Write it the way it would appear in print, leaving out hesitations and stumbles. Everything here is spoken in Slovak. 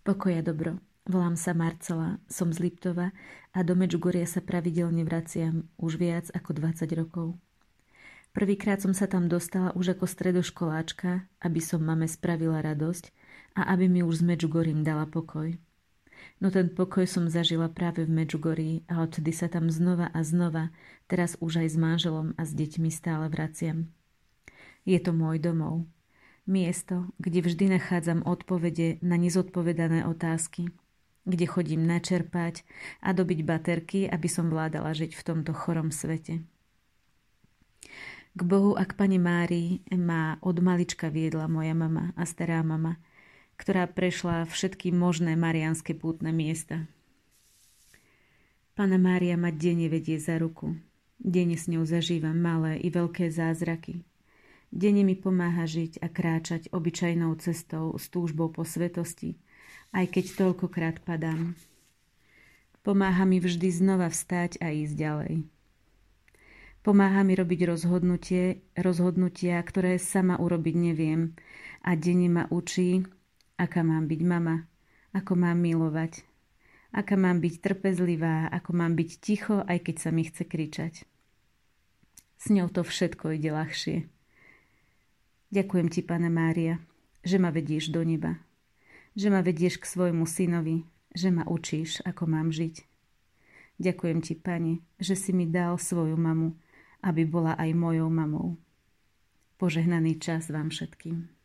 Pokoja dobro. Volám sa Marcela, som z Liptova a do Medžugoria sa pravidelne vraciam už viac ako 20 rokov. Prvýkrát som sa tam dostala už ako stredoškoláčka, aby som mame spravila radosť a aby mi už s Medžugorím dala pokoj. No ten pokoj som zažila práve v Medžugorí a odtedy sa tam znova a znova, teraz už aj s manželom a s deťmi stále vraciam. Je to môj domov. Miesto, kde vždy nachádzam odpovede na nezodpovedané otázky, kde chodím načerpať a dobiť baterky, aby som vládala žiť v tomto chorom svete. K Bohu a k Pane Márii ma od malička viedla moja mama a stará mama, ktorá prešla všetky možné mariánske pútne miesta. Panna Mária ma denne vedie za ruku. Denne s ňou zažívam malé i veľké zázraky. Denne mi pomáha žiť a kráčať obyčajnou cestou s túžbou po svetosti, aj keď toľkokrát padám. Pomáha mi vždy znova vstať a ísť ďalej. Pomáha mi robiť rozhodnutia, ktoré sama urobiť neviem a denne ma učí, aká mám byť mama, ako mám milovať, aká mám byť trpezlivá, ako mám byť ticho, aj keď sa mi chce kričať. S ňou to všetko ide ľahšie. Ďakujem ti, Panna Mária, že ma vedieš do neba, že ma vedieš k svojmu synovi, že ma učíš, ako mám žiť. Ďakujem ti, Pane, že si mi dal svoju mamu, aby bola aj mojou mamou. Požehnaný čas vám všetkým.